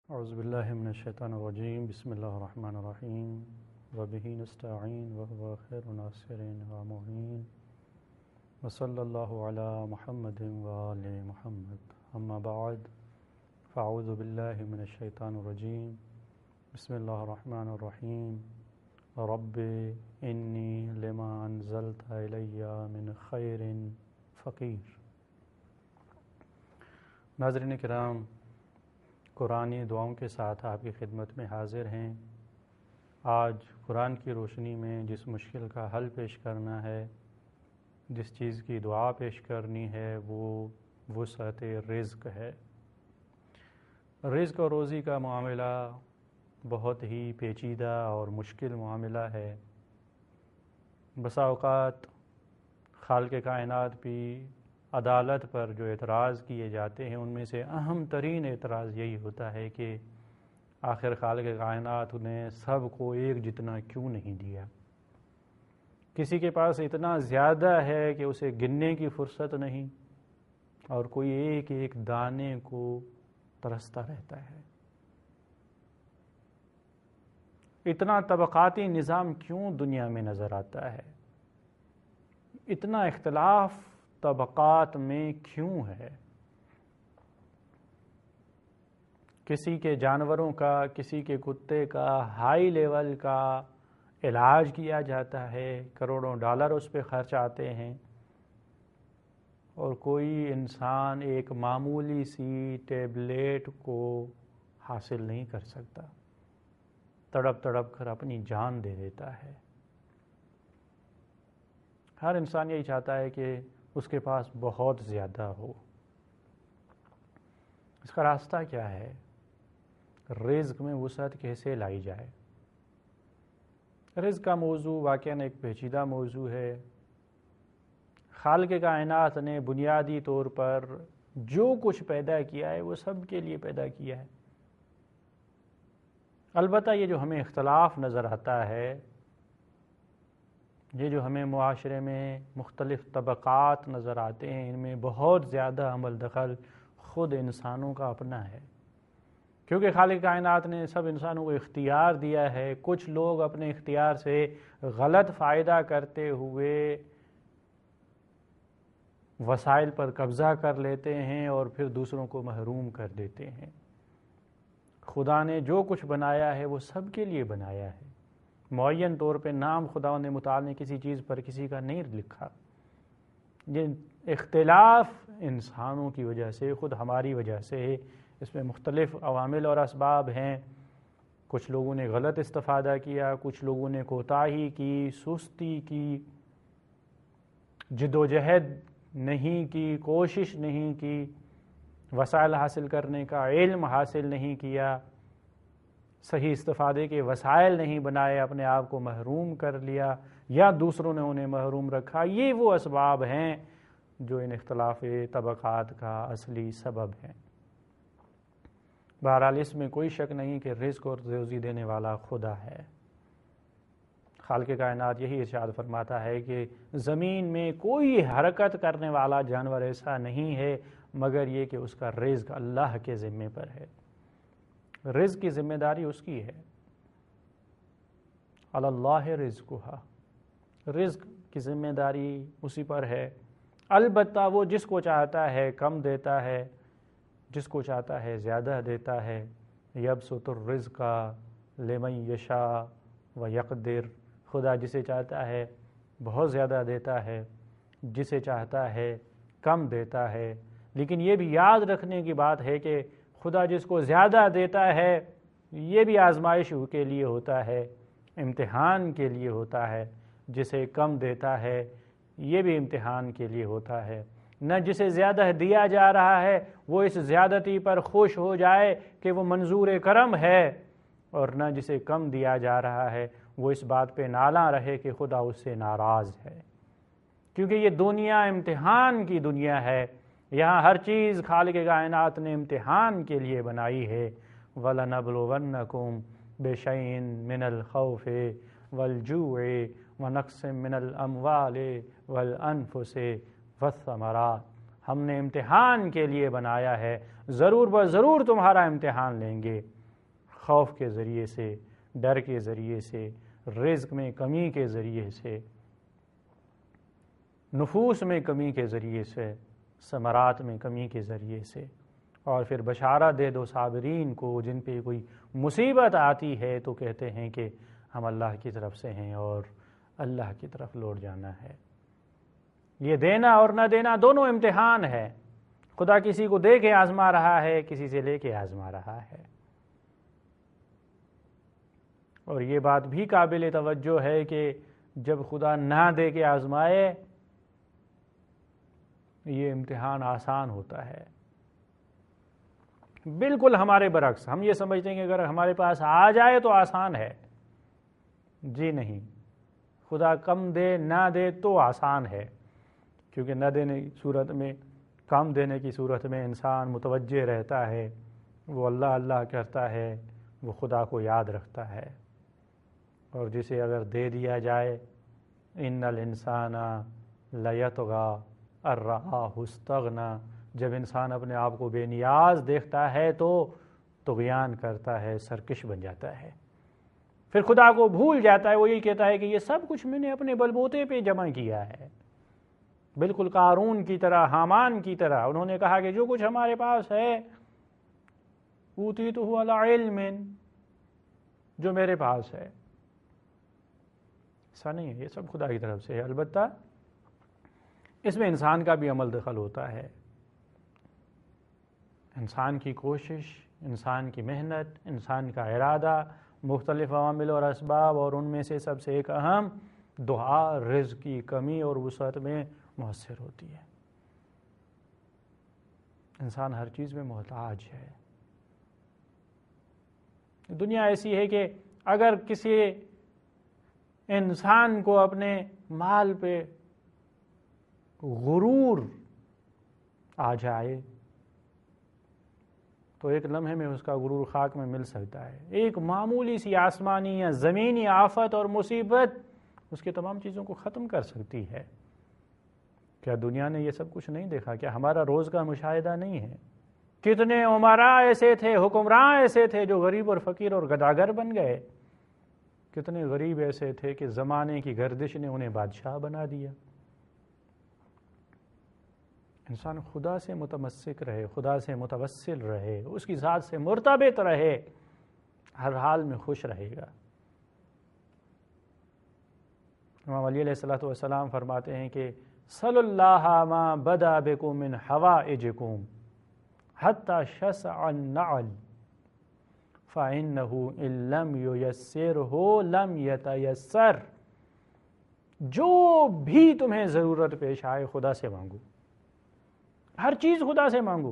اعوذ باللہ من الشیطان الرجیم بسم اللہ الرحمن الرحیم وبہ نستعین وہو خیر ناصرین ومعین وصلی اللہ علی محمد وآل محمد اما بعد فاعوذ باللہ من الشیطان الرجیم بسم اللہ الرحمن الرحیم رب انی لما انزلت الی من خیر فقیر۔ ناظرین کرام، قرآنی دعاؤں کے ساتھ آپ کی خدمت میں حاضر ہیں۔ آج قرآن کی روشنی میں جس مشکل کا حل پیش کرنا ہے، جس چیز کی دعا پیش کرنی ہے، وہ وسعت رزق ہے۔ رزق اور روزی کا معاملہ بہت ہی پیچیدہ اور مشکل معاملہ ہے۔ بسا اوقات خالق کائنات بھی عدالت پر جو اعتراض کیے جاتے ہیں، ان میں سے اہم ترین اعتراض یہی ہوتا ہے کہ آخر خالق کائنات نے سب کو ایک جتنا کیوں نہیں دیا؟ کسی کے پاس اتنا زیادہ ہے کہ اسے گننے کی فرصت نہیں، اور کوئی ایک ایک دانے کو ترستا رہتا ہے۔ اتنا طبقاتی نظام کیوں دنیا میں نظر آتا ہے؟ اتنا اختلاف طبقات میں کیوں ہے؟ کسی کے جانوروں کا، کسی کے کتے کا ہائی لیول کا علاج کیا جاتا ہے، کروڑوں ڈالر اس پہ خرچ آتے ہیں، اور کوئی انسان ایک معمولی سی ٹیبلیٹ کو حاصل نہیں کر سکتا، تڑپ تڑپ کر اپنی جان دے دیتا ہے۔ ہر انسان یہی چاہتا ہے کہ اس کے پاس بہت زیادہ ہو۔ اس کا راستہ کیا ہے؟ رزق میں وسعت کیسے لائی جائے؟ رزق کا موضوع واقعاً ایک پیچیدہ موضوع ہے۔ خالق کائنات نے بنیادی طور پر جو کچھ پیدا کیا ہے وہ سب کے لیے پیدا کیا ہے۔ البتہ یہ جو ہمیں اختلاف نظر آتا ہے، یہ جو ہمیں معاشرے میں مختلف طبقات نظر آتے ہیں، ان میں بہت زیادہ عمل دخل خود انسانوں کا اپنا ہے، کیونکہ خالق کائنات نے سب انسانوں کو اختیار دیا ہے۔ کچھ لوگ اپنے اختیار سے غلط فائدہ کرتے ہوئے وسائل پر قبضہ کر لیتے ہیں اور پھر دوسروں کو محروم کر دیتے ہیں۔ خدا نے جو کچھ بنایا ہے وہ سب کے لیے بنایا ہے۔ معین طور پہ نام خدا نے متعال نے کسی چیز پر کسی کا نہیں لکھا۔ یہ اختلاف انسانوں کی وجہ سے، خود ہماری وجہ سے ہے۔ اس میں مختلف عوامل اور اسباب ہیں۔ کچھ لوگوں نے غلط استفادہ کیا، کچھ لوگوں نے کوتاہی کی، سستی کی، جد و جہد نہیں کی، کوشش نہیں کی، وسائل حاصل کرنے کا علم حاصل نہیں کیا، صحیح استفادے کے وسائل نہیں بنائے، اپنے آپ کو محروم کر لیا، یا دوسروں نے انہیں محروم رکھا۔ یہ وہ اسباب ہیں جو ان اختلاف طبقات کا اصلی سبب ہیں۔ بہرحال اس میں کوئی شک نہیں کہ رزق اور روزی دینے والا خدا ہے۔ خالق کائنات یہی ارشاد فرماتا ہے کہ زمین میں کوئی حرکت کرنے والا جانور ایسا نہیں ہے مگر یہ کہ اس کا رزق اللہ کے ذمے پر ہے۔ رزق کی ذمہ داری اس کی ہے۔ علی اللہ رزقھا، رزق کی ذمہ داری اسی پر ہے۔ البتہ وہ جس کو چاہتا ہے کم دیتا ہے، جس کو چاہتا ہے زیادہ دیتا ہے۔ یبسط الرزق لمن یشاء ویقدر، خدا جسے چاہتا ہے بہت زیادہ دیتا ہے، جسے چاہتا ہے کم دیتا ہے۔ لیکن یہ بھی یاد رکھنے کی بات ہے کہ خدا جس کو زیادہ دیتا ہے یہ بھی آزمائش کے لیے ہوتا ہے، امتحان کے لیے ہوتا ہے۔ جسے کم دیتا ہے یہ بھی امتحان کے لیے ہوتا ہے۔ نہ جسے زیادہ دیا جا رہا ہے وہ اس زیادتی پر خوش ہو جائے کہ وہ منظور کرم ہے، اور نہ جسے کم دیا جا رہا ہے وہ اس بات پہ نالاں رہے کہ خدا اس سے ناراض ہے۔ کیونکہ یہ دنیا امتحان کی دنیا ہے۔ یہاں ہر چیز خالق کائنات نے امتحان کے لیے بنائی ہے۔ وَلَنَبْلُوَنَّكُمْ بِشَيْءٍ مِّنَ الْخَوْفِ وَالْجُوعِ وَنَقْصٍ مِّنَ الْأَمْوَالِ وَالْأَنفُسِ وَالثَّمَرَاتِ، ہم نے امتحان کے لیے بنایا ہے، ضرور بضرور تمہارا امتحان لیں گے۔ خوف کے ذریعے سے، ڈر کے ذریعے سے، رزق میں کمی کے ذریعے سے، نفوس میں کمی کے ذریعے سے، ثمرات میں کمی کے ذریعے سے، اور پھر بشارت دے دو صابرین کو جن پہ کوئی مصیبت آتی ہے تو کہتے ہیں کہ ہم اللہ کی طرف سے ہیں اور اللہ کی طرف لوٹ جانا ہے۔ یہ دینا اور نہ دینا دونوں امتحان ہے۔ خدا کسی کو دے کے آزما رہا ہے، کسی سے لے کے آزما رہا ہے۔ اور یہ بات بھی قابل توجہ ہے کہ جب خدا نہ دے کے آزمائے یہ امتحان آسان ہوتا ہے۔ بالکل ہمارے برعکس، ہم یہ سمجھتے ہیں کہ اگر ہمارے پاس آ جائے تو آسان ہے۔ جی نہیں، خدا کم دے نہ دے تو آسان ہے، کیونکہ نہ دینے کی صورت میں، کم دینے کی صورت میں انسان متوجہ رہتا ہے، وہ اللہ اللہ کرتا ہے، وہ خدا کو یاد رکھتا ہے۔ اور جسے اگر دے دیا جائے، ان الانسان لیطغی ان رآہ استغنی، جب انسان اپنے آپ کو بے نیاز دیکھتا ہے تو طغیان کرتا ہے، سرکش بن جاتا ہے، پھر خدا کو بھول جاتا ہے۔ وہ یہی کہتا ہے کہ یہ سب کچھ میں نے اپنے بلبوتے پہ جمع کیا ہے، بالکل قارون کی طرح، حامان کی طرح۔ انہوں نے کہا کہ جو کچھ ہمارے پاس ہے اوتیتہ علی علم، جو میرے پاس ہے۔ ایسا نہیں ہے، یہ سب خدا کی طرف سے ہے۔ البتہ اس میں انسان کا بھی عمل دخل ہوتا ہے، انسان کی کوشش، انسان کی محنت، انسان کا ارادہ، مختلف عوامل اور اسباب، اور ان میں سے سب سے ایک اہم دعا رزق کی کمی اور وسعت میں مؤثر ہوتی ہے۔ انسان ہر چیز میں محتاج ہے۔ دنیا ایسی ہے کہ اگر کسی انسان کو اپنے مال پہ غرور آ جائے تو ایک لمحے میں اس کا غرور خاک میں مل سکتا ہے۔ ایک معمولی سی آسمانی یا زمینی آفت اور مصیبت اس کے تمام چیزوں کو ختم کر سکتی ہے۔ کیا دنیا نے یہ سب کچھ نہیں دیکھا؟ کیا ہمارا روز کا مشاہدہ نہیں ہے؟ کتنے عمراء ایسے تھے، حکمراں ایسے تھے جو غریب اور فقیر اور گداگر بن گئے؟ کتنے غریب ایسے تھے کہ زمانے کی گردش نے انہیں بادشاہ بنا دیا؟ انسان خدا سے متمسک رہے، خدا سے متوسل رہے، اس کی ذات سے مرتبط رہے، ہر حال میں خوش رہے گا۔ امام علی علیہ السلام فرماتے ہیں کہ صلی اللہ ما بدا بکم من حوائجکم حتی شسع النعل فإنه إن لم ييسره لم يتيسر۔ جو بھی تمہیں ضرورت پیش آئے خدا سے مانگو، ہر چیز خدا سے مانگو۔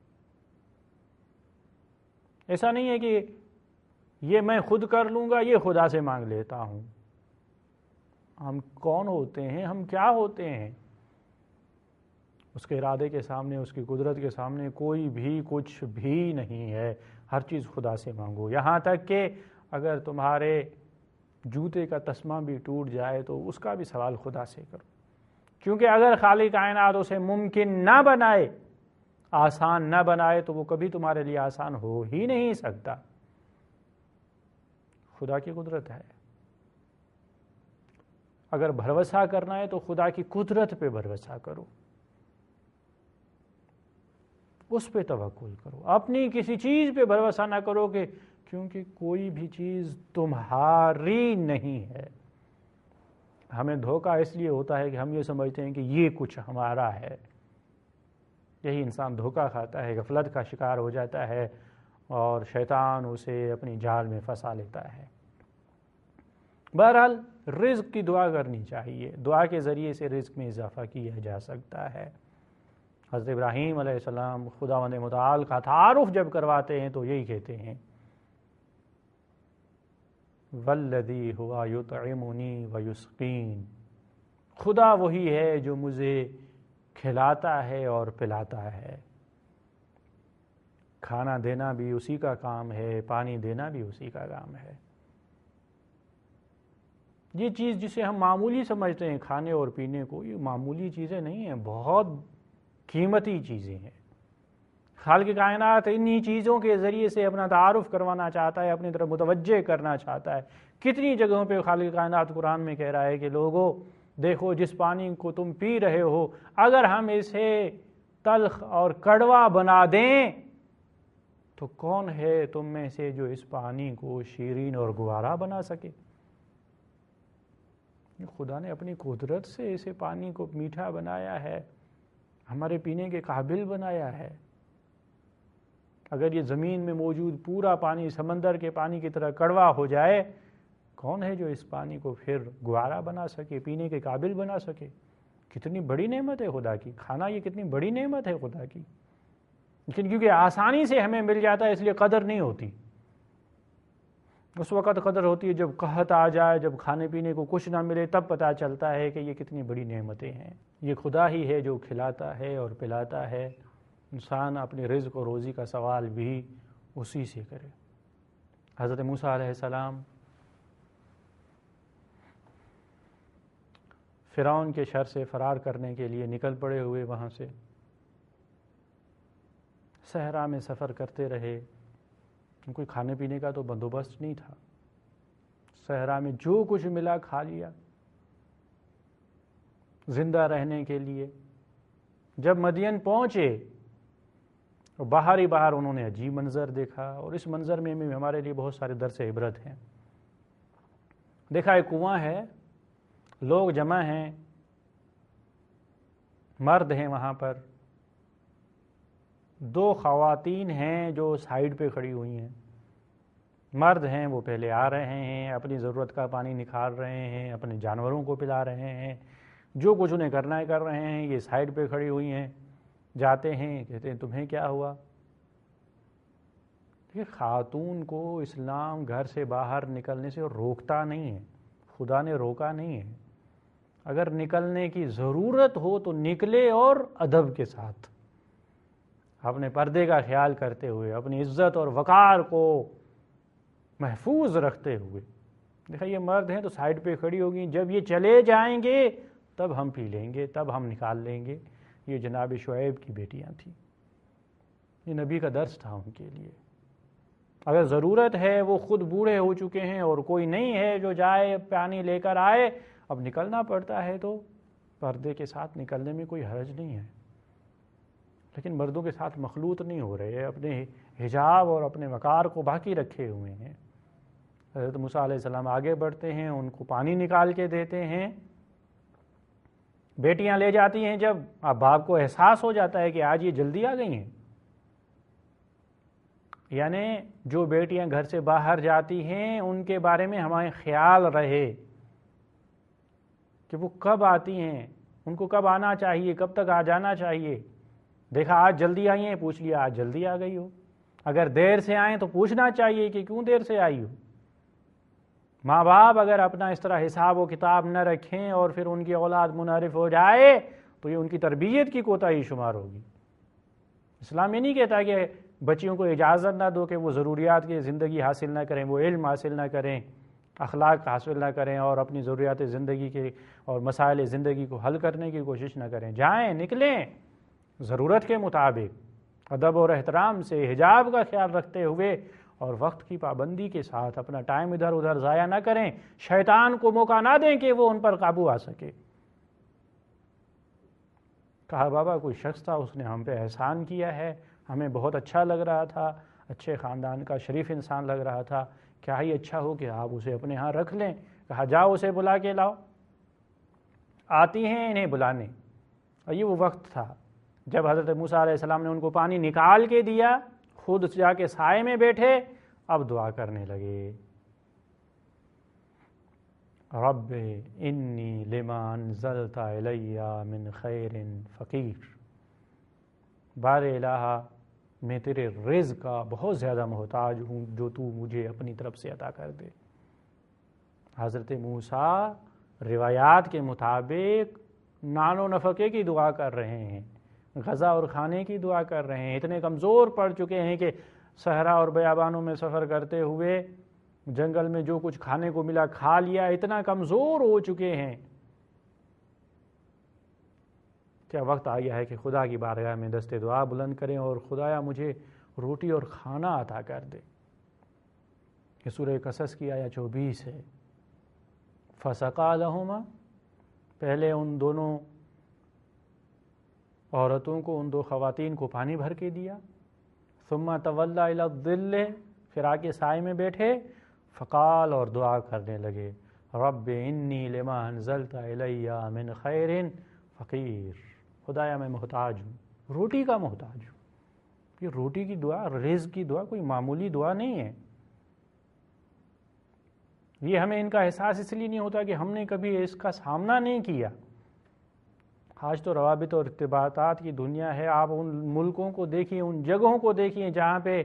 ایسا نہیں ہے کہ یہ میں خود کر لوں گا، یہ خدا سے مانگ لیتا ہوں۔ ہم کون ہوتے ہیں؟ ہم کیا ہوتے ہیں؟ اس کے ارادے کے سامنے، اس کی قدرت کے سامنے کوئی بھی کچھ بھی نہیں ہے۔ ہر چیز خدا سے مانگو، یہاں تک کہ اگر تمہارے جوتے کا تسمہ بھی ٹوٹ جائے تو اس کا بھی سوال خدا سے کرو، کیونکہ اگر خالق کائنات اسے ممکن نہ بنائے، آسان نہ بنائے، تو وہ کبھی تمہارے لیے آسان ہو ہی نہیں سکتا۔ خدا کی قدرت ہے۔ اگر بھروسہ کرنا ہے تو خدا کی قدرت پہ بھروسہ کرو، اس پہ توکل کرو، اپنی کسی چیز پہ بھروسہ نہ کرو، کہ کیونکہ کوئی بھی چیز تمہاری نہیں ہے۔ ہمیں دھوکہ اس لیے ہوتا ہے کہ ہم یہ سمجھتے ہیں کہ یہ کچھ ہمارا ہے۔ یہی انسان دھوکہ کھاتا ہے، غفلت کا شکار ہو جاتا ہے، اور شیطان اسے اپنی جال میں پھنسا لیتا ہے۔ بہرحال رزق کی دعا کرنی چاہیے، دعا کے ذریعے سے رزق میں اضافہ کیا جا سکتا ہے۔ حضرت ابراہیم علیہ السلام خداوند متعال کا تعارف جب کرواتے ہیں تو یہی کہتے ہیں، والذی ہوا یطعمنی ویسقین، خدا وہی ہے جو مجھے کھلاتا ہے اور پلاتا ہے۔ کھانا دینا بھی اسی کا کام ہے، پانی دینا بھی اسی کا کام ہے۔ یہ چیز جسے ہم معمولی سمجھتے ہیں، کھانے اور پینے کو، یہ معمولی چیزیں نہیں ہیں، بہت قیمتی چیزیں ہیں۔ خالق کائنات انہی چیزوں کے ذریعے سے اپنا تعارف کروانا چاہتا ہے، اپنی طرف متوجہ کرنا چاہتا ہے۔ کتنی جگہوں پہ خالق کائنات قرآن میں کہہ رہا ہے کہ لوگوں دیکھو جس پانی کو تم پی رہے ہو، اگر ہم اسے تلخ اور کڑوا بنا دیں تو کون ہے تم میں سے جو اس پانی کو شیرین اور گوارا بنا سکے؟ خدا نے اپنی قدرت سے اسے پانی کو میٹھا بنایا ہے، ہمارے پینے کے قابل بنایا ہے۔ اگر یہ زمین میں موجود پورا پانی سمندر کے پانی کی طرح کڑوا ہو جائے، کون ہے جو اس پانی کو پھر گوارا بنا سکے، پینے کے قابل بنا سکے؟ کتنی بڑی نعمت ہے خدا کی، کھانا یہ کتنی بڑی نعمت ہے خدا کی، لیکن کیونکہ آسانی سے ہمیں مل جاتا ہے اس لیے قدر نہیں ہوتی۔ اس وقت قدر ہوتی ہے جب قحط آ جائے، جب کھانے پینے کو کچھ نہ ملے، تب پتہ چلتا ہے کہ یہ کتنی بڑی نعمتیں ہیں۔ یہ خدا ہی ہے جو کھلاتا ہے اور پلاتا ہے۔ انسان اپنے رزق و روزی کا سوال بھی اسی سے کرے۔ حضرت موسیٰ علیہ السلام فرعون کے شر سے فرار کرنے کے لیے نکل پڑے ہوئے وہاں سے، صحرا میں سفر کرتے رہے۔ کوئی کھانے پینے کا تو بندوبست نہیں تھا، صحرا میں جو کچھ ملا کھا لیا زندہ رہنے کے لیے۔ جب مدین پہنچے تو باہر ہی باہر انہوں نے عجیب منظر دیکھا، اور اس منظر میں بھی ہمارے لیے بہت سارے درس عبرت ہیں۔ دیکھا ایک کنواں ہے، لوگ جمع ہیں، مرد ہیں وہاں پر، دو خواتین ہیں جو سائیڈ پہ کھڑی ہوئی ہیں۔ مرد ہیں وہ پہلے آ رہے ہیں، اپنی ضرورت کا پانی نکال رہے ہیں، اپنے جانوروں کو پلا رہے ہیں، جو کچھ انہیں کرنا ہے کر رہے ہیں۔ یہ سائیڈ پہ کھڑی ہوئی ہیں، جاتے ہیں، کہتے ہیں تمہیں کیا ہوا؟ کہ خاتون کو اسلام گھر سے باہر نکلنے سے روکتا نہیں ہے، خدا نے روکا نہیں ہے۔ اگر نکلنے کی ضرورت ہو تو نکلے، اور ادب کے ساتھ، اپنے پردے کا خیال کرتے ہوئے، اپنی عزت اور وقار کو محفوظ رکھتے ہوئے۔ دیکھا یہ مرد ہیں تو سائیڈ پہ کھڑی ہوگی، جب یہ چلے جائیں گے تب ہم پی لیں گے، تب ہم نکال لیں گے۔ یہ جناب شعیب کی بیٹیاں تھیں، یہ نبی کا درس تھا ان کے لیے۔ اگر ضرورت ہے، وہ خود بوڑھے ہو چکے ہیں اور کوئی نہیں ہے جو جائے پانی لے کر آئے، اب نکلنا پڑتا ہے تو پردے کے ساتھ نکلنے میں کوئی حرج نہیں ہے، لیکن مردوں کے ساتھ مخلوط نہیں ہو رہے، اپنے حجاب اور اپنے وقار کو باقی رکھے ہوئے ہیں۔ حضرت موسیٰ علیہ السلام آگے بڑھتے ہیں، ان کو پانی نکال کے دیتے ہیں، بیٹیاں لے جاتی ہیں۔ جب اب باپ کو احساس ہو جاتا ہے کہ آج یہ جلدی آ گئی ہیں، یعنی جو بیٹیاں گھر سے باہر جاتی ہیں ان کے بارے میں ہمیں خیال رہے کہ وہ کب آتی ہیں، ان کو کب آنا چاہیے، کب تک آ جانا چاہیے۔ دیکھا آج جلدی آئی ہیں، پوچھ لیا آج جلدی آ گئی ہو۔ اگر دیر سے آئیں تو پوچھنا چاہیے کہ کیوں دیر سے آئی ہو۔ ماں باپ اگر اپنا اس طرح حساب و کتاب نہ رکھیں اور پھر ان کی اولاد منحرف ہو جائے تو یہ ان کی تربیت کی کوتاہی شمار ہوگی۔ اسلام یہ نہیں کہتا کہ بچیوں کو اجازت نہ دو کہ وہ ضروریات کی زندگی حاصل نہ کریں، وہ علم حاصل نہ کریں، اخلاق حاصل نہ کریں، اور اپنی ضروریات زندگی کے اور مسائل زندگی کو حل کرنے کی کوشش نہ کریں۔ جائیں، نکلیں ضرورت کے مطابق، ادب اور احترام سے، حجاب کا خیال رکھتے ہوئے، اور وقت کی پابندی کے ساتھ۔ اپنا ٹائم ادھر ادھر ضائع نہ کریں، شیطان کو موقع نہ دیں کہ وہ ان پر قابو آ سکے۔ کہا بابا کوئی شخص تھا، اس نے ہم پہ احسان کیا ہے، ہمیں بہت اچھا لگ رہا تھا، اچھے خاندان کا شریف انسان لگ رہا تھا، کیا ہی اچھا ہو کہ آپ اسے اپنے ہاں رکھ لیں۔ کہا جاؤ اسے بلا کے لاؤ۔ آتی ہیں انہیں بلانے، اور یہ وہ وقت تھا جب حضرت موسیٰ علیہ السلام نے ان کو پانی نکال کے دیا، خود جا کے سائے میں بیٹھے، اب دعا کرنے لگے، رب انی لما انزلت الی من خیر فقیر، بار الہ میں تیرے رزق کا بہت زیادہ محتاج ہوں جو تو مجھے اپنی طرف سے عطا کر دے۔ حضرت موسیٰ روایات کے مطابق نان و نفقے کی دعا کر رہے ہیں، غذا اور کھانے کی دعا کر رہے ہیں، اتنے کمزور پڑ چکے ہیں کہ صحرا اور بیابانوں میں سفر کرتے ہوئے جنگل میں جو کچھ کھانے کو ملا کھا لیا، اتنا کمزور ہو چکے ہیں۔ کیا وقت آ گیا ہے کہ خدا کی بارگاہ میں دست دعا بلند کریں اور خدایا مجھے روٹی اور کھانا عطا کر دے. یہ سورہ قصص کی آیت 24 ہے. فَسَقَىٰ لَهُمَا، پہلے ان دونوں عورتوں کو، ان 2 خواتین کو پانی بھر کے دیا. ثُمَّ تَوَلَّىٰ إِلَى الظِّلِّ، پھر آ کے سائے میں بیٹھے. فقال، اور دعا کرنے لگے، رب انی لما انزلت الی من خیر فقیر، خدایا میں محتاج ہوں، روٹی کا محتاج ہوں. یہ روٹی کی دعا، رزق کی دعا کوئی معمولی دعا نہیں ہے. یہ ہمیں ان کا احساس اس لیے نہیں ہوتا کہ ہم نے کبھی اس کا سامنا نہیں کیا. آج تو روابط اور ارتباطات کی دنیا ہے. آپ ان ملکوں کو دیکھیے، ان جگہوں کو دیکھیے جہاں پہ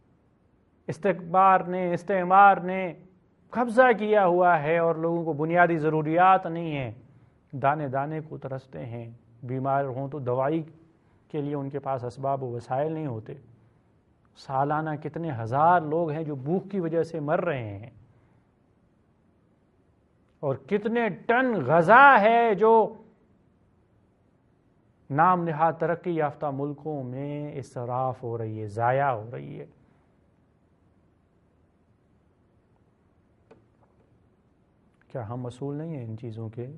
استعمار نے قبضہ کیا ہوا ہے اور لوگوں کو بنیادی ضروریات نہیں ہیں. دانے دانے کو ترستے ہیں. بیمار ہوں تو دوائی کے لیے ان کے پاس اسباب و وسائل نہیں ہوتے. سالانہ کتنے ہزار لوگ ہیں جو بھوک کی وجہ سے مر رہے ہیں، اور کتنے ٹن غذا ہے جو نام نہاد ترقی یافتہ ملکوں میں اسراف ہو رہی ہے، ضائع ہو رہی ہے. کیا ہم مسئول نہیں ہیں ان چیزوں کے؟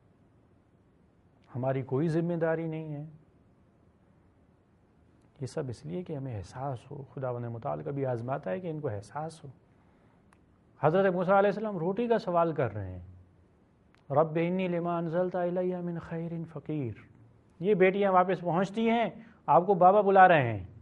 ہماری کوئی ذمہ داری نہیں ہے؟ یہ سب اس لیے کہ ہمیں احساس ہو. خداوند متعال کبھی آزماتا ہے کہ ان کو احساس ہو. حضرت موسیٰ علیہ السلام روٹی کا سوال کر رہے ہیں، رب انی لما انزلت الی من خیر فقیر. یہ بیٹیاں واپس پہنچتی ہیں، آپ کو بابا بلا رہے ہیں.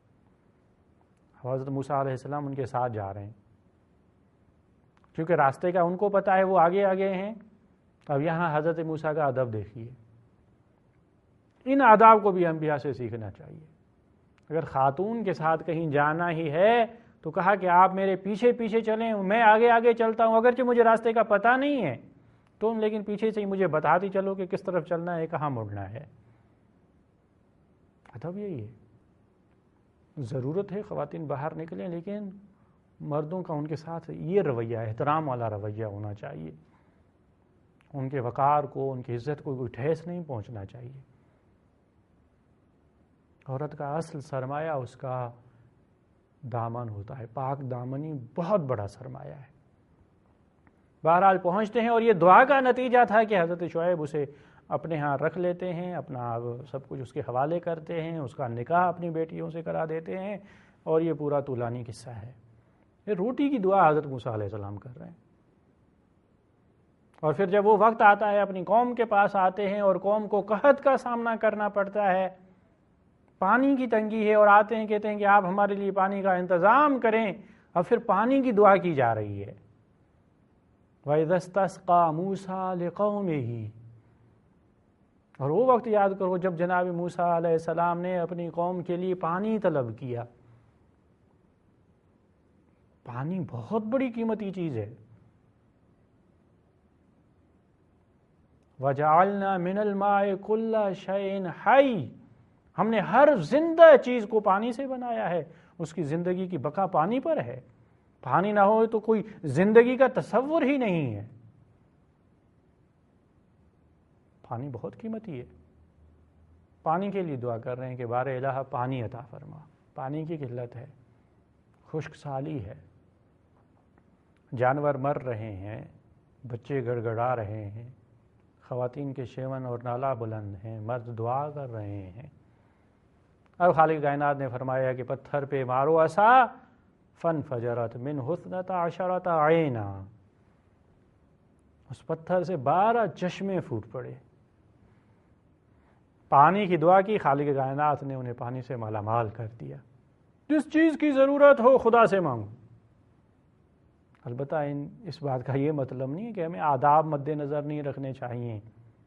حضرت موسیٰ علیہ السلام ان کے ساتھ جا رہے ہیں کیونکہ راستے کا ان کو پتہ ہے، وہ آگے آگے ہیں. اب یہاں حضرت موسیٰ کا ادب دیکھیے. ان آداب کو بھی انبیاء سے سیکھنا چاہیے. اگر خاتون کے ساتھ کہیں جانا ہی ہے تو کہا کہ آپ میرے پیچھے پیچھے چلیں، میں آگے آگے چلتا ہوں، اگرچہ مجھے راستے کا پتہ نہیں ہے تم لیکن پیچھے سے ہی مجھے بتاتی چلو کہ کس طرف چلنا ہے، کہاں مڑنا ہے. ادب یہی ہے. ضرورت ہے خواتین باہر نکلیں، لیکن مردوں کا ان کے ساتھ یہ رویہ، احترام والا رویہ ہونا چاہیے. ان کے وقار کو، ان کی عزت کو کوئی ٹھیس نہیں پہنچنا چاہیے. عورت کا اصل سرمایہ اس کا دامن ہوتا ہے. پاک دامنی بہت بڑا سرمایہ ہے. بہرحال پہنچتے ہیں، اور یہ دعا کا نتیجہ تھا کہ حضرت شعیب اسے اپنے ہاں رکھ لیتے ہیں، اپنا سب کچھ اس کے حوالے کرتے ہیں، اس کا نکاح اپنی بیٹیوں سے کرا دیتے ہیں، اور یہ پورا طولانی قصہ ہے. یہ روٹی کی دعا حضرت موسیٰ علیہ السلام کر رہے ہیں. اور پھر جب وہ وقت آتا ہے، اپنی قوم کے پاس آتے ہیں اور قوم کو قحط کا سامنا کرنا پڑتا ہے، پانی کی تنگی ہے، اور آتے ہیں کہتے ہیں کہ آپ ہمارے لیے پانی کا انتظام کریں. اور پھر پانی کی دعا کی جا رہی ہے. وَإِذَا اسْتَسْقَىٰ مُوسَىٰ لِقَوْمِهِ، اور وہ وقت یاد کرو جب جناب موسیٰ علیہ السلام نے اپنی قوم کے لیے پانی طلب کیا. پانی بہت بڑی قیمتی چیز ہے. وَجَعَلْنَا مِنَ الْمَاءِ كُلَّ شَيْءٍ حَيٍّ، ہم نے ہر زندہ چیز کو پانی سے بنایا ہے. اس کی زندگی کی بقا پانی پر ہے. پانی نہ ہو تو کوئی زندگی کا تصور ہی نہیں ہے. پانی بہت قیمتی ہے. پانی کے لیے دعا کر رہے ہیں کہ بار الہ پانی عطا فرما. پانی کی قلت ہے، خشک سالی ہے، جانور مر رہے ہیں، بچے گڑ گڑا رہے ہیں، خواتین کے شیون اور نالا بلند ہیں، مرد دعا کر رہے ہیں. اب خالق کائنات نے فرمایا کہ پتھر پہ مارو عصا فانفجرت منہ اثنتا عشرۃ عینا، اس پتھر سے 12 چشمے پھوٹ پڑے. پانی کی دعا کی، خالق کائنات نے انہیں پانی سے مالا مال کر دیا. جس چیز کی ضرورت ہو خدا سے مانگو. البتہ اس بات کا یہ مطلب نہیں ہے کہ ہمیں آداب مد نظر نہیں رکھنے چاہیے.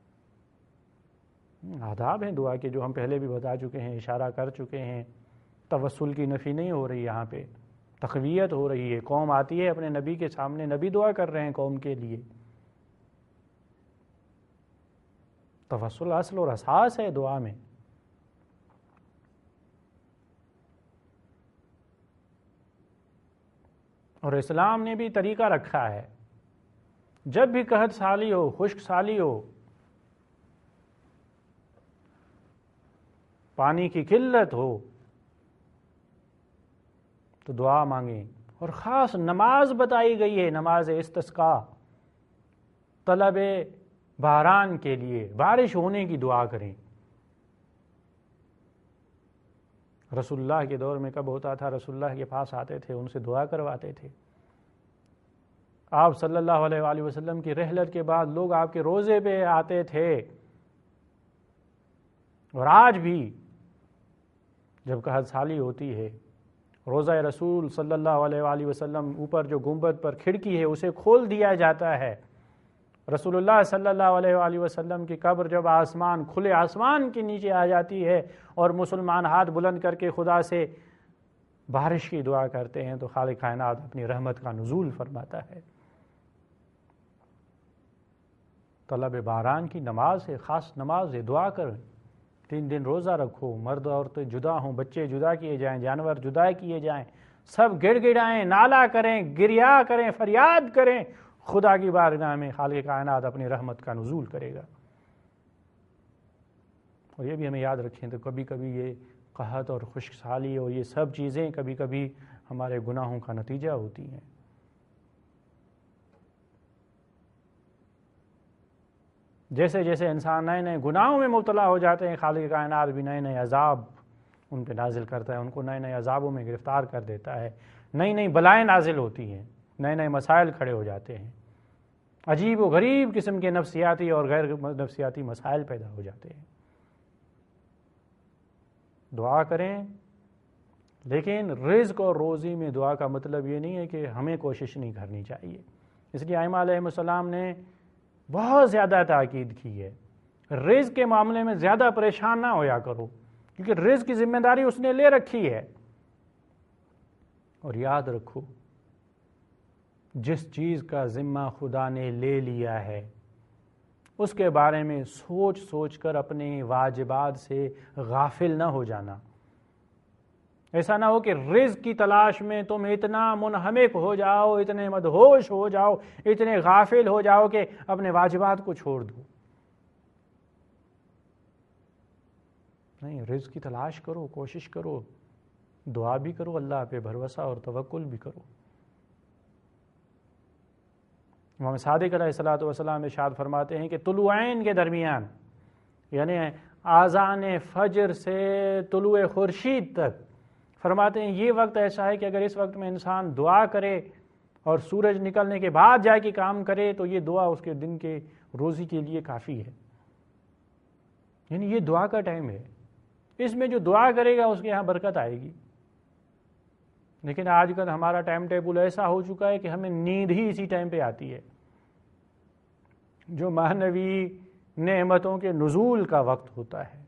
آداب ہیں دعا کے جو ہم پہلے بھی بتا چکے ہیں، اشارہ کر چکے ہیں. توسل کی نفی نہیں ہو رہی، یہاں پہ تقویت ہو رہی ہے. قوم آتی ہے اپنے نبی کے سامنے، نبی دعا کر رہے ہیں قوم کے لیے. توسل اصل اور اساس ہے دعا میں. اور اسلام نے بھی طریقہ رکھا ہے، جب بھی قحط سالی ہو، خشک سالی ہو، پانی کی قلت ہو تو دعا مانگیں. اور خاص نماز بتائی گئی ہے، نماز استسقاء، طلب باران کے لیے، بارش ہونے کی دعا کریں. رسول اللہ کے دور میں کب ہوتا تھا؟ رسول اللہ کے پاس آتے تھے، ان سے دعا کرواتے تھے. آپ صلی اللہ علیہ وآلہ وسلم کی رحلت کے بعد لوگ آپ کے روزے پہ آتے تھے. اور آج بھی جب قحط سالی ہوتی ہے، روزہ رسول صلی اللہ علیہ وآلہ وسلم اوپر جو گنبد پر کھڑکی ہے اسے کھول دیا جاتا ہے. رسول اللہ صلی اللہ علیہ وآلہ وسلم کی قبر جب آسمان، کھلے آسمان کے نیچے آ جاتی ہے اور مسلمان ہاتھ بلند کر کے خدا سے بارش کی دعا کرتے ہیں تو خالق کائنات اپنی رحمت کا نزول فرماتا ہے. طلب باران کی نماز ہے، خاص نماز ہے. دعا کریں، 3 دن روزہ رکھو، مرد عورتیں جدا ہوں، بچے جدا کیے جائیں، جانور جدا کیے جائیں، سب گڑ گڑائیں، نالا کریں، گریا کریں، فریاد کریں. خدا کی بارگاہ میں خالق کائنات اپنی رحمت کا نزول کرے گا. اور یہ بھی ہمیں یاد رکھیں تو کبھی کبھی یہ قحط اور خشک سالی اور یہ سب چیزیں کبھی کبھی ہمارے گناہوں کا نتیجہ ہوتی ہیں. جیسے جیسے انسان نئے نئے گناہوں میں مبتلا ہو جاتے ہیں، خالق کائنات بھی نئے نئے عذاب ان پہ نازل کرتا ہے، ان کو نئے نئے عذابوں میں گرفتار کر دیتا ہے. نئی نئی بلائیں نازل ہوتی ہیں، نئے نئے مسائل کھڑے ہو جاتے ہیں، عجیب و غریب قسم کے نفسیاتی اور غیر نفسیاتی مسائل پیدا ہو جاتے ہیں. دعا کریں، لیکن رزق اور روزی میں دعا کا مطلب یہ نہیں ہے کہ ہمیں کوشش نہیں کرنی چاہیے. اس لیے ائمہ علیہ السلام نے بہت زیادہ تاکید کی ہے، رزق کے معاملے میں زیادہ پریشان نہ ہویا کرو، کیونکہ رزق کی ذمہ داری اس نے لے رکھی ہے. اور یاد رکھو، جس چیز کا ذمہ خدا نے لے لیا ہے اس کے بارے میں سوچ سوچ کر اپنے واجبات سے غافل نہ ہو جانا. ایسا نہ ہو کہ رزق کی تلاش میں تم اتنا منہمک ہو جاؤ، اتنے مدہوش ہو جاؤ، اتنے غافل ہو جاؤ کہ اپنے واجبات کو چھوڑ دو. نہیں، رزق کی تلاش کرو، کوشش کرو، دعا بھی کرو، اللہ پہ بھروسہ اور توکل بھی کرو. امام صادق علیہ الصلوۃ والسلام ارشاد فرماتے ہیں کہ طلوعین کے درمیان، یعنی آذان فجر سے طلوع خورشید تک، فرماتے ہیں یہ وقت ایسا ہے کہ اگر اس وقت میں انسان دعا کرے اور سورج نکلنے کے بعد جا کے کام کرے تو یہ دعا اس کے دن کے روزی کے لیے کافی ہے. یعنی یہ دعا کا ٹائم ہے، اس میں جو دعا کرے گا اس کے یہاں برکت آئے گی. لیکن آج کل ہمارا ٹائم ٹیبل ایسا ہو چکا ہے کہ ہمیں نیند ہی اسی ٹائم پہ آتی ہے، جو معنوی نعمتوں کے نزول کا وقت ہوتا ہے.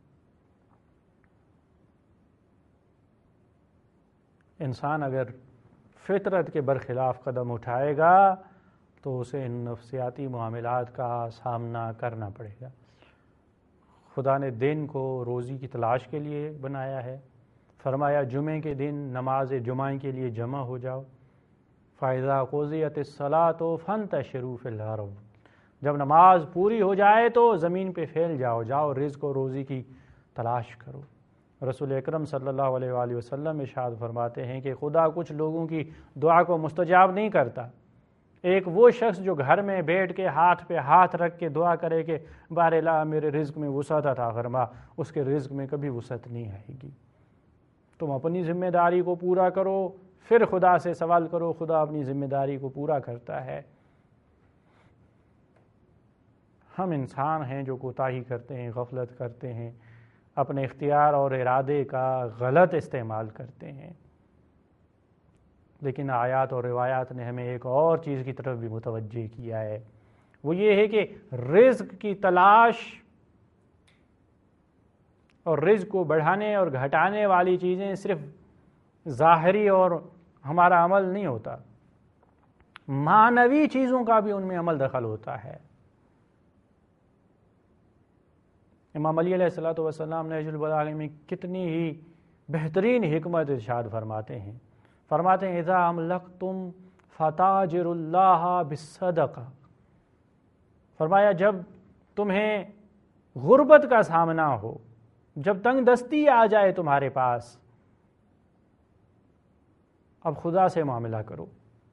انسان اگر فطرت کے برخلاف قدم اٹھائے گا تو اسے ان نفسیاتی معاملات کا سامنا کرنا پڑے گا. خدا نے دن کو روزی کی تلاش کے لیے بنایا ہے. فرمایا جمعے کے دن نماز جمعہ کے لیے جمع ہو جاؤ. فَإِذَا قُضِيَتِ الصَّلَاةُ فَانتَشِرُوا فِي الْأَرْضِ، جب نماز پوری ہو جائے تو زمین پہ پھیل جاؤ، جاؤ رزق و روزی کی تلاش کرو. رسول اکرم صلی اللہ علیہ وآلہ وسلم ارشاد فرماتے ہیں کہ خدا کچھ لوگوں کی دعا کو مستجاب نہیں کرتا. ایک وہ شخص جو گھر میں بیٹھ کے ہاتھ پہ ہاتھ رکھ کے دعا کرے کہ بار الہ میرے رزق میں وسعت عطا فرما، اس کے رزق میں کبھی وسعت نہیں آئے گی. تم اپنی ذمہ داری کو پورا کرو، پھر خدا سے سوال کرو، خدا اپنی ذمہ داری کو پورا کرتا ہے. ہم انسان ہیں جو کوتاہی کرتے ہیں، غفلت کرتے ہیں، اپنے اختیار اور ارادے کا غلط استعمال کرتے ہیں. لیکن آیات اور روایات نے ہمیں ایک اور چیز کی طرف بھی متوجہ کیا ہے، وہ یہ ہے کہ رزق کی تلاش اور رزق کو بڑھانے اور گھٹانے والی چیزیں صرف ظاہری اور ہمارا عمل نہیں ہوتا، معنوی چیزوں کا بھی ان میں عمل دخل ہوتا ہے. امام علی علیہ الصلوۃ والسلام نہج البلاغہ میں کتنی ہی بہترین حکمت ارشاد فرماتے ہیں. فرماتے ہیں اذا املکتم فتاجر اللہ بالصدقہ. فرمایا جب تمہیں غربت کا سامنا ہو، جب تنگ دستی آ جائے تمہارے پاس، اب خدا سے معاملہ کرو.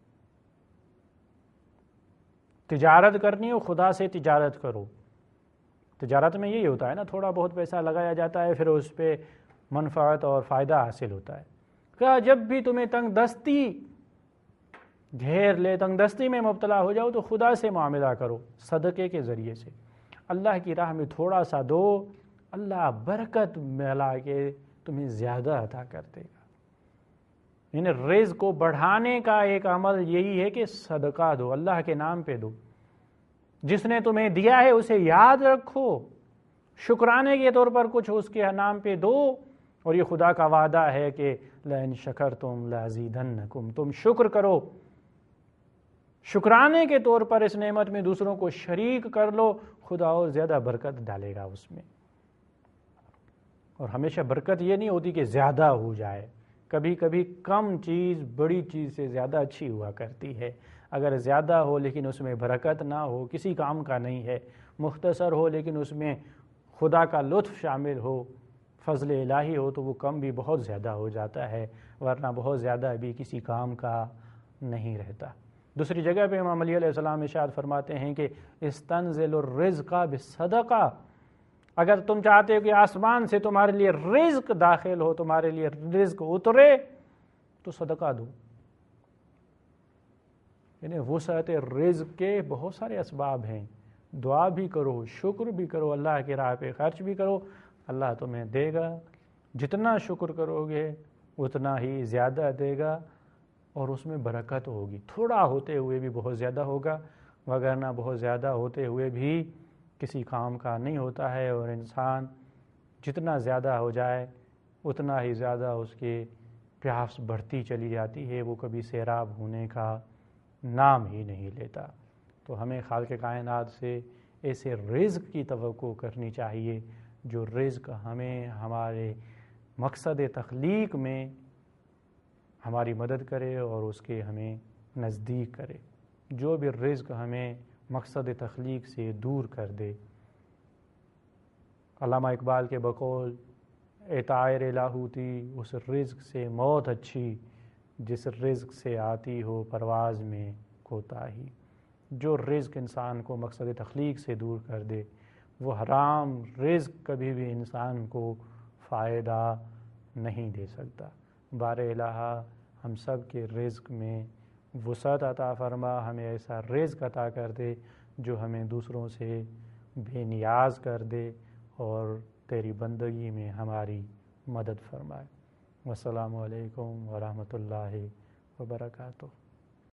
تجارت کرنی ہو خدا سے تجارت کرو. تجارت میں یہی ہوتا ہے نا، تھوڑا بہت پیسہ لگایا جاتا ہے، پھر اس پہ منفعت اور فائدہ حاصل ہوتا ہے. کہ جب بھی تمہیں تنگ دستی گھیر لے، تنگ دستی میں مبتلا ہو جاؤ، تو خدا سے معاملہ کرو صدقے کے ذریعے سے. اللہ کی راہ میں تھوڑا سا دو، اللہ برکت ملا کے تمہیں زیادہ عطا کر دے گا. یعنی رزق کو بڑھانے کا ایک عمل یہی ہے کہ صدقہ دو، اللہ کے نام پہ دو. جس نے تمہیں دیا ہے اسے یاد رکھو، شکرانے کے طور پر کچھ اس کے نام پہ دو. اور یہ خدا کا وعدہ ہے کہ لَإِن شَكَرْتُمْ لَأَزِيدَنَّكُمْ، تم شکر کرو، شکرانے کے طور پر اس نعمت میں دوسروں کو شریک کر لو، خدا اور زیادہ برکت ڈالے گا اس میں. اور ہمیشہ برکت یہ نہیں ہوتی کہ زیادہ ہو جائے، کبھی کبھی کم چیز بڑی چیز سے زیادہ اچھی ہوا کرتی ہے. اگر زیادہ ہو لیکن اس میں برکت نہ ہو، کسی کام کا نہیں ہے، مختصر ہو لیکن اس میں خدا کا لطف شامل ہو، فضل الہی ہو، تو وہ کم بھی بہت زیادہ ہو جاتا ہے، ورنہ بہت زیادہ بھی کسی کام کا نہیں رہتا. دوسری جگہ پہ امام علی علیہ السلام ارشاد فرماتے ہیں کہ استنزل الرزق بالصدقہ، اگر تم چاہتے ہو کہ آسمان سے تمہارے لیے رزق داخل ہو، تمہارے لیے رزق اترے، تو صدقہ دو. یعنی وسعت رزق کے بہت سارے اسباب ہیں. دعا بھی کرو، شکر بھی کرو، اللہ کی راہ پہ خرچ بھی کرو، اللہ تمہیں دے گا. جتنا شکر کرو گے اتنا ہی زیادہ دے گا، اور اس میں برکت ہوگی. تھوڑا ہوتے ہوئے بھی بہت زیادہ ہوگا، وگرنہ بہت زیادہ ہوتے ہوئے بھی کسی کام کا نہیں ہوتا ہے. اور انسان جتنا زیادہ ہو جائے اتنا ہی زیادہ اس کی پیاس بڑھتی چلی جاتی ہے، وہ کبھی سیراب ہونے کا نام ہی نہیں لیتا. تو ہمیں خالق کائنات سے ایسے رزق کی توقع کرنی چاہیے جو رزق ہمیں ہمارے مقصد تخلیق میں ہماری مدد کرے اور اس کے ہمیں نزدیک کرے. جو بھی رزق ہمیں مقصد تخلیق سے دور کر دے. علامہ اقبال کے بقول اے طائر لاہوتی، اس رزق سے موت اچھی جس رزق سے آتی ہو پرواز میں کوتاہی. جو رزق انسان کو مقصد تخلیق سے دور کر دے، وہ حرام رزق کبھی بھی انسان کو فائدہ نہیں دے سکتا. بار الہ ہم سب کے رزق میں وسعت عطا فرما، ہمیں ایسا رزق عطا کر دے جو ہمیں دوسروں سے بے نیاز کر دے اور تیری بندگی میں ہماری مدد فرمائے. والسلام علیکم ورحمۃ اللہ وبرکاتہ.